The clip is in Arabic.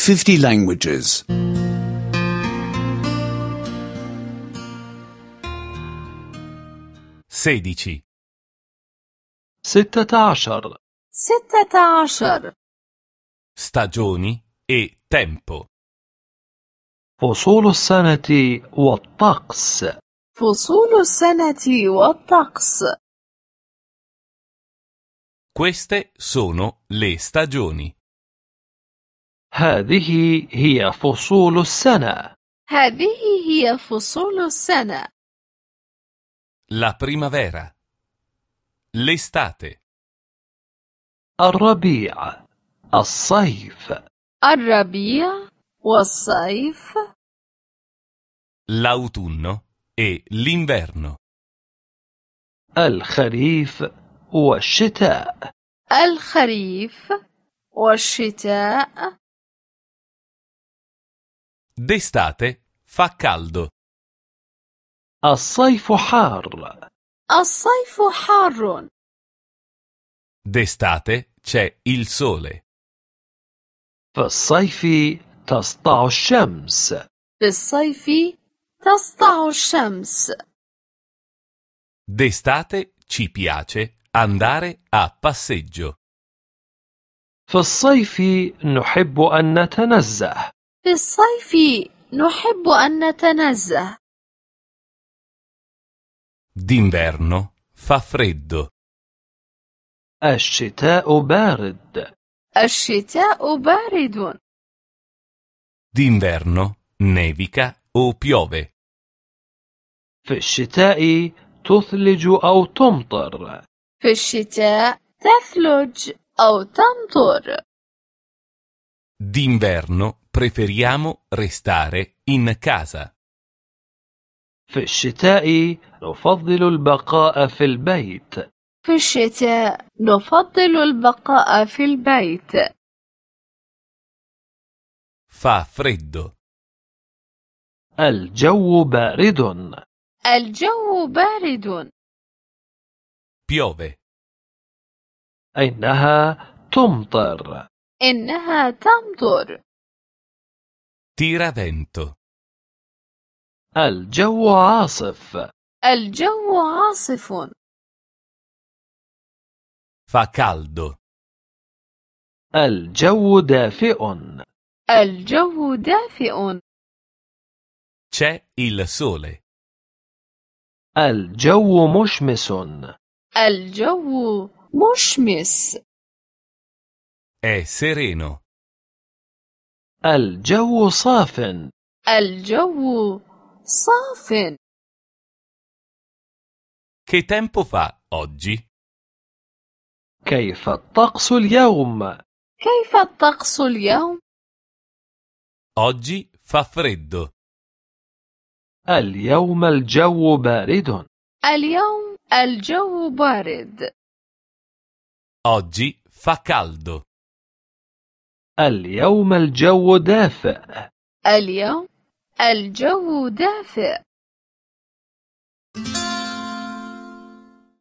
50 languages. 16. 16. 16. Stagioni e tempo. فصول السنة والطقس. فصول السنة والطقس. Queste sono le stagioni. هذه هي فصول السنة. هذه هي فصول السنة. La primavera. L'estate. الربيع، الصيف، الربيع والصيف. L'autunno e l'inverno. الخريف والشتاء. الخريف والشتاء. D'estate fa caldo. الصيف حار. الصيف حار. D'estate c'è il sole. في الصيف تسطع الشمس. في الصيف تسطع الشمس. D'estate ci piace andare a passeggio. في الصيف نحب أن نتنزه. في الصيف نحب أن نتنزه. D'inverno fa freddo. الشتاء بارد. الشتاء بارد. D'inverno nevica o piove. في الشتاء تثلج أو تمطر. في الشتاء تثلج أو تمطر. D'inverno preferiamo restare in casa. في الشتاء نفضل البقاء في البيت. في الشتاء نفضل البقاء في البيت. Fa freddo. الجو بارد. الجو بارد. Piove. إنها تمطر. إنها تمطر. Tira vento. الجو عاصف. الجو عاصف. Fa caldo. الجو دافئ. الجو دافئ. C'è il sole. الجو مشمس. الجو مشمس. È sereno. الجو صاف. الجو صاف. Che tempo fa oggi? كيف الطقس اليوم؟ كيف الطقس اليوم؟ Oggi fa freddo. اليوم الجو بارد. اليوم الجو بارد. Oggi fa caldo. اليوم الجو دافئ. اليوم الجو دافئ.